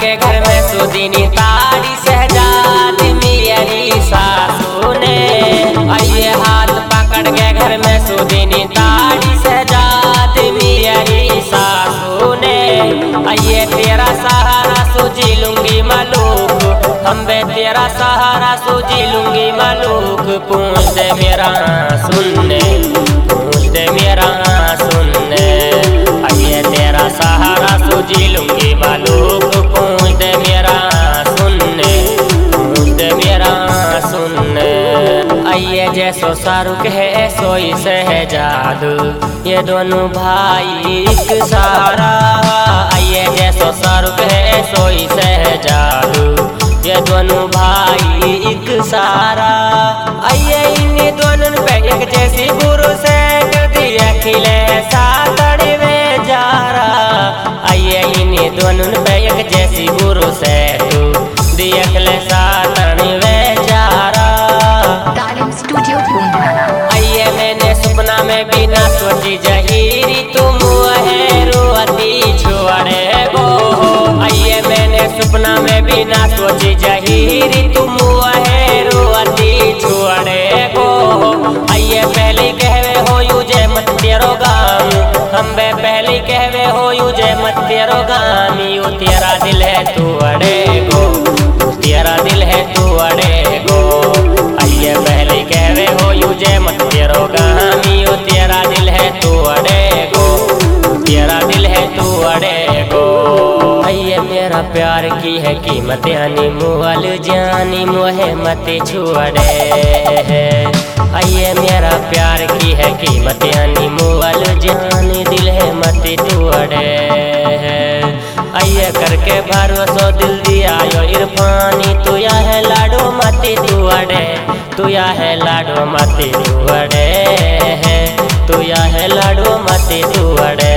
के घर में सुदीनी ताड़ी शहजाद मेरी सासू ने। आइए हाथ पकड़ के घर में सुदीनी ताड़ी शहजाद मेरी सासू ने। आइए तेरा सहारा सूझी लूंगी मलूक, हम बे तेरा सहारा सूझी लूंगी मलूक। पूछ दे मेरा सुनने, पूछ दे मेरा सुनने। आइए तेरा सहारा सूझी लूंगी मलूक। पूछ दे मेरा सुनने, पूछ दे मेरा सुनने। आइए जैसो शाहरुख है सोई शहजाद, ये दोनों भाई एक सहारा। आइए जैसो शाहरुख है सोई शहजाद, ये दोनों भाई एक सहारा। आइए इन्हीं दोनों पे एक जैसी गुरु से दिया खिले सातड़ी में जा रहा। आइए इन्हीं दोनों पे एक जैसी गुरु से तू दिया खिले सातड़ी में जा रहा। तालिम स्टूडियो पूंडवाना। आइए मैंने सपना में बिना सोची जहीरी तुम है रोती छोड़े गो। आइए मैंने सपना में बिना सोची जहीरी तुम है रोती छोड़े गो। आइए पहले कहवे हो युजे मत तेरो गाम, हम बे पहले कहवे हो युजे मत तेरो गाम। यू तेरा दिल है तू अड़े गो, तेरा दिल है तू अड़े गो। आइए पहले कहवे हो युजे मत तेरो गाम। यू तेरा दिल है तू अड़े गो, तेरा दिल है तू अड़े गो। आइए मेरा प्यार की है कीमत यानी मुअल जानी मोहे मत छुड़े। आइए मेरा प्यार की है कीमत यानी मुअल जानी दिल है मत तोड़े। आइए करके भरोसा दिल दिया यो इरफानी, तू या है लाडो मत तोड़े, तू या है लाडो मत तोड़े, तू या है लाडो मत तोड़े।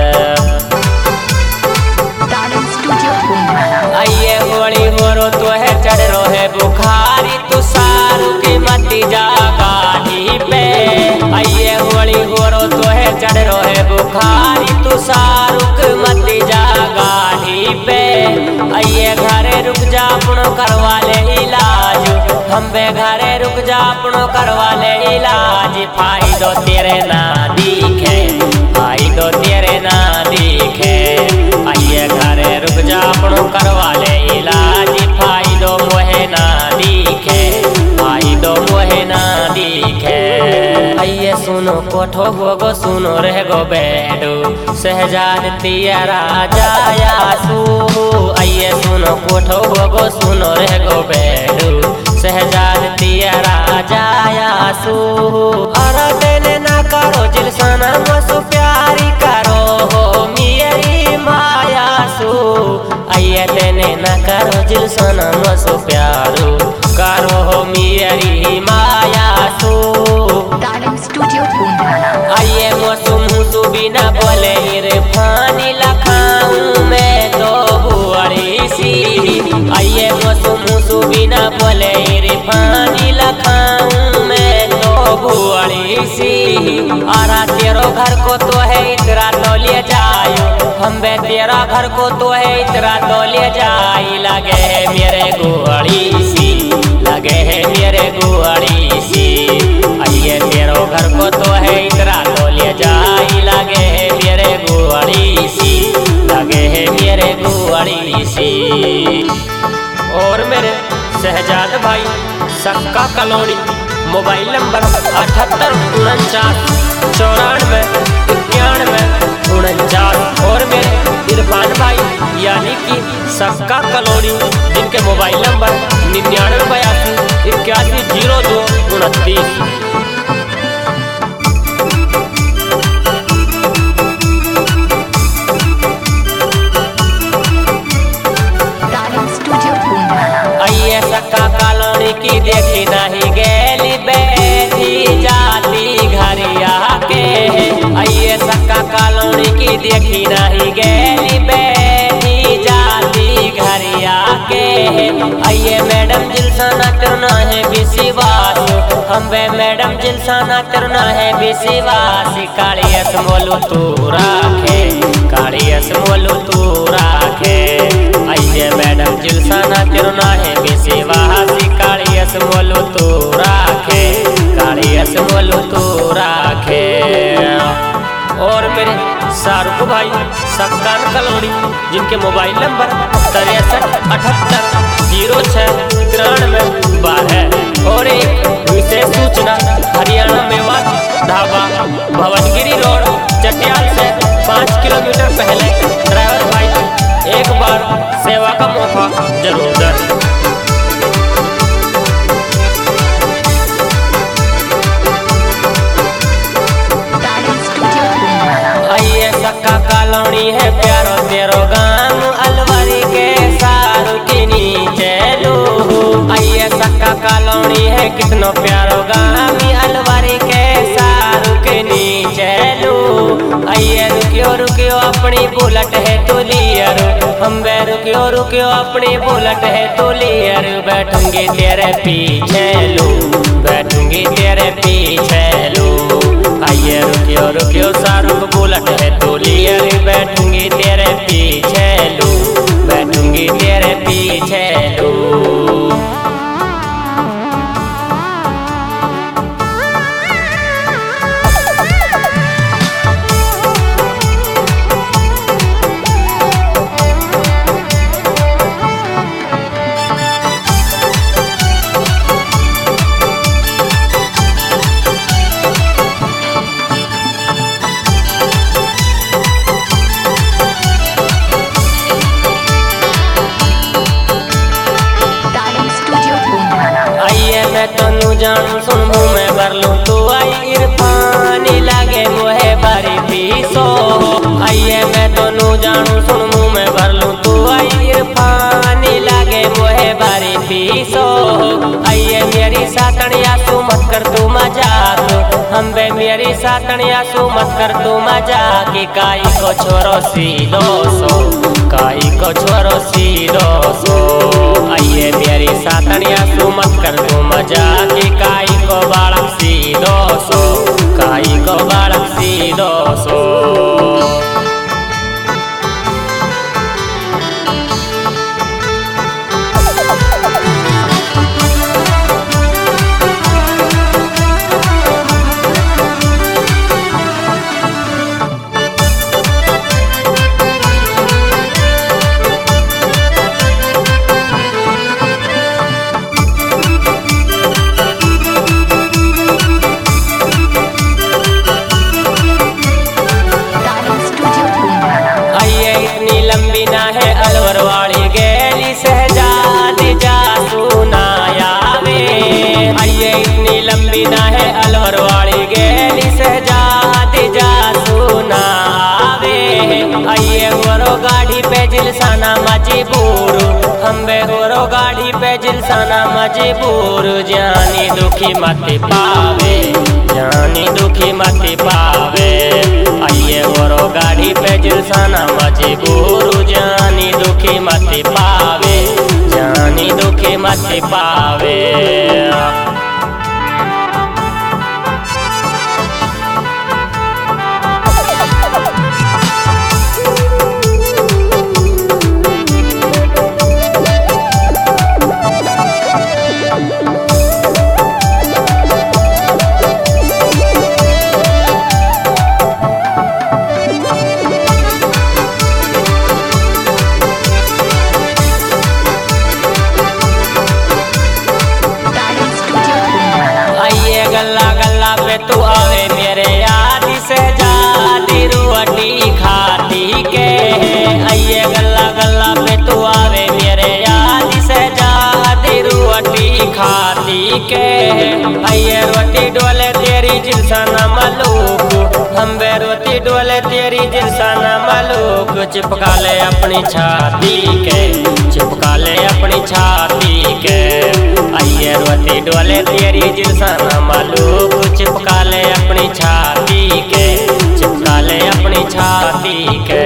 तालिम स्टूडियो पूंडवाना। आइए होली होरो तो है चढ़ रो है बुखारी, तू सारू की मती जा गाड़ी पे। आइए होली होरो तो है चढ़ रो है बुखारी, तू सारू की मती जा गाड़ी पे। आइए घरे रुक जा अपनो करवा ले इलाज, हम बे घरे रुक जा अपनो करवा ले इलाज। फायदो तेरे ना दिखे, फायदो तेरे ना दिखे। आइए घरे रुक जा अपनो करवा ले इलाज। फायदो मोहे ना दिखे, फायदो मोहे ना दिखे। आइए सुनो कोठो होगो सुनो रह गो बेडू, शहजाद तेरा जाया सू। आइए सुनो कोठो होगो सुनो रह गो बेडू, शहजाद तेरा जाया सू। अरे देने ना करो जिलसाना मसु प्यारी करो हो मेरी माया सू। आइए देने ना करो जिलसाना मसु प्यारो करो हो मेरी माया सू। तालिम स्टूडियो पूंडवाना। आइए मौसम मुसु बिना बोले इरफानी लखाऊं मैं तो बुआड़ी सी। आइए मौसम मुसु बिना बोले इरफानी लखाऊं मैं तो बुआड़ी सी। आरा तेरो घर को तो है इतरा तो ले जायो, हम बे तेरा घर को तो है इतरा तो ले जाई। लगे है मेरे गुआड़ी सी, लगे है मेरे गुआड़ी सी। आइए तेरो घर को तो है इतरा तो ले जाई। लगे है मेरे गुआड़ी सी, लगे है मेरे गुआड़ी सी। और मेरे शहजाद भाई सक्का कॉलोनी, मोबाइल नंबर 78 49 94 91 और मेरे इरफान भाई यानी कि सक्का कॉलोनी, जिनके मोबाइल नंबर 99 82 81 02 29। आइए सक्का कॉलोनी की देखी नहीं गेली बैठी जाती घरिया के। आइए सक्का कॉलोनी की देखी नहीं गेली बैठी जाती घरिया के। आइए मैडम जिलसाना करना है विश्वास, हम बे मैडम जिलसाना करना है विश्वास। कालियस मोलू तू राखे, कालियस मोलू तू राखे। आइए असमोलो तो राखे, गाड़ी असमोलो तो राखे। और मेरे शाहरुख भाई सक्कान कलोड़ी, जिनके मोबाइल नंबर 6378069312 और एक विशेष सूचना, हरियाणा मेवात ढाबा भवनगिरी रोड चटियाल से 5 किलोमीटर पहले ड्राइवर भाई एक बार सेवा का मौका जरूर दें। आइए सक्का कॉलोनी है प्यारो तेरो गांव अलवरी के सारू के नीचे लो। आइए सक्का कॉलोनी है कितनो प्यारो गांव अलवरी के सारू के नीचे लो। आइए रुकियो रुकियो अपनी बुलेट है तो लियरो, हम बे रुकियो रुकियो अपनी बुलेट है तो लियरो। बैठूंगी तेरे पीछे लो, बैठूंगी तेरे पीछे लो। आइए रुकियो रुकियो शाहरुख बुलेट है तो लियर, बैठूंगी तेरे पीछे लो, बैठूंगी तेरे पीछे लो। मैं तनु जानू सुन मुँह में भर लूं तू आई इरफानी लागे मोहे बारी पीसो। आइए मैं तनु जानू सुन मुँह में भर लूं तू आई इरफानी लागे मोहे बारी पीसो। आइए मेरी सातनिया सु मत कर तू मजाक, हम बे मेरी सातनिया सु मत कर तू मजाक। काई को छोरो सीधो सो, काई को छोरो सीधो सो। आइए मेरी सातनिया सु मत कर तू मजाक, काई को बालक सीधो सो, काई को बालक सीधो सो। अलवर वाली गेली सहजादी जा सुनाया वे। आइए इतनी लंबी ना है अलवर वाली गेली सहजादी जा सुनावे। आइए गोरो गाड़ी पे जिलसाना मजबूर, हम बे गोरो गाड़ी पे जिलसाना मजबूर। जानी दुखी मत पावे, जानी दुखी मत पावे। आइए गोरो गाड़ी पे जिलसाना मजबूर, जानी दुखी मत पावे, जानी दुखी मत पावे। गल्ला गल्ला पे तू आवे मेरे याद से जाती रोटी खाती के। आइए गल्ला गल्ला पे तू आवे मेरे याद से जाती रोटी खाती के। आइए रोटी डोले तेरी जिलसाना मलूक, हम बे रोटी डोले तेरी जिलसाना मलूक। चिपका ले अपनी छाती के, चिपका ले अपनी छाती के। आइए रोटी डोले तेरी जिलसाना मलूक, चिपका ले अपनी छाती के, चिपका ले अपनी छाती के।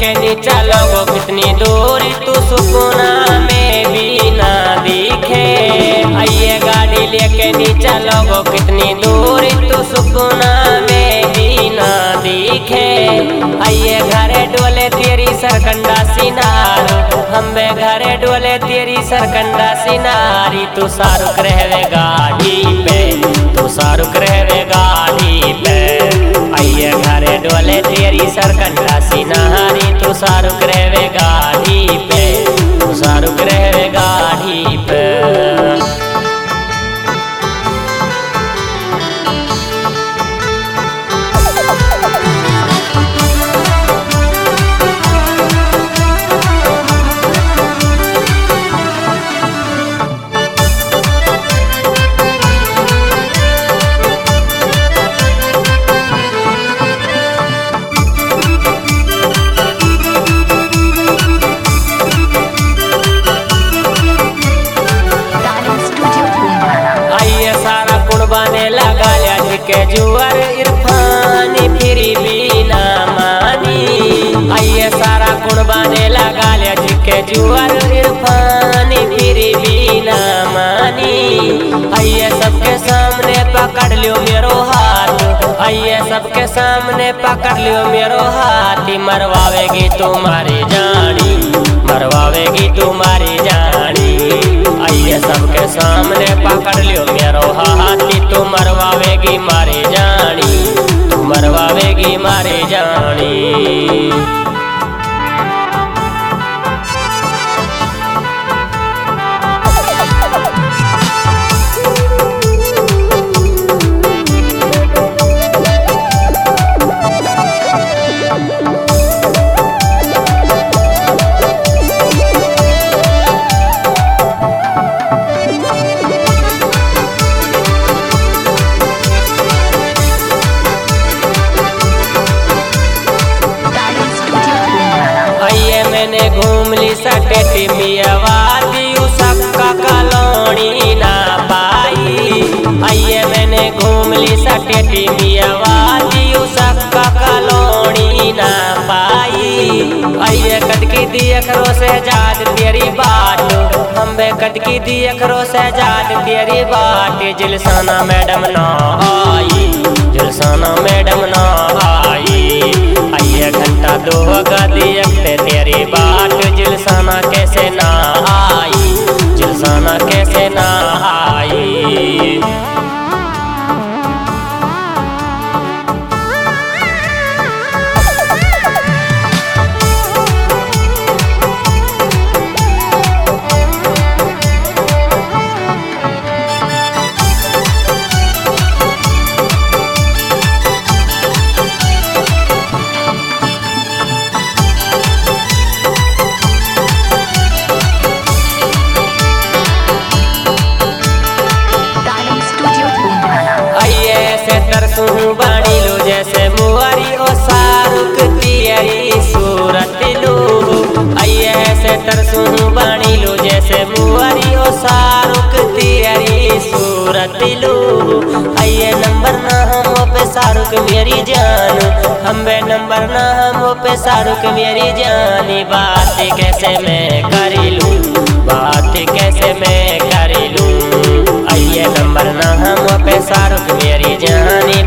लेके नीचा लोगो कितनी दूरी तू सुकूना में भी ना दिखे। आइए गाड़ी लेके नीचा लोगो कितनी दूरी तू सुकूना में भी ना दिखे। आइए घरे डोले तेरी सरकंडा सिनार, हम्बे घरे डोले तेरी सरकंडा सिनारी। तू शाहरुख रहवे गाड़ी पे, तू शाहरुख रहवे गाड़ी पे। आइए घरे डोले तेरी सरकंडा सिनारी। तू शाहरुख रहवे गाड़ी पे, तू शाहरुख रहवे गाड़ी पे। बाने लगा लिया के जुअर इरफान फिर भी ना मानी। आइए सारा गुण बाने लगा लिया के जुअर इरफान फिर भी ना मानी। आइए सबके सामने पकड़ लियो मेरो हाथ, आइए सबके सामने पकड़ लियो मेरो हाथ। मरवावेगी तुम्हारी जानी, मरवावेगी तुम्हारी जानी। आइए सबके सामने पकड़ लियो मेरो हाथी। तू मरवावेगी मारे जानी, तू मरवावेगी मारे जानी। मैंने घूम ली सटेटी मियावादी उसका कलोनी ना पाई। आइए मैंने घूम ली सटेटी मियावादी उसका कलोनी ना पाई। आइए कटकी दिए खरो से जाद तेरी बात, हम्बे कटकी दिए खरो से जाद तेरी बात। जिलसाना मैडम ना आई, जिलसाना मैडम ना आई। आइए घंटा दो देखते तेरी बात। जिलसाना कैसे ना आई, जिलसाना कैसे ना आई। तरसू बाणी लो जैसे मुआरी ओ शाहरुख तेरी सूरत लो। आइए ऐसे तरसू बाणी लो जैसे मुआरी ओ शाहरुख तेरी सूरत लो। आइए नंबर ना हम पे शाहरुख मेरी जान, हम्बे नंबर ना हम पे शाहरुख मेरी जानी। बात कैसे मैं करी लूं, बात कैसे मैं करी लूं। आइए नंबर ना हम पे शाहरुख मेरी जानी।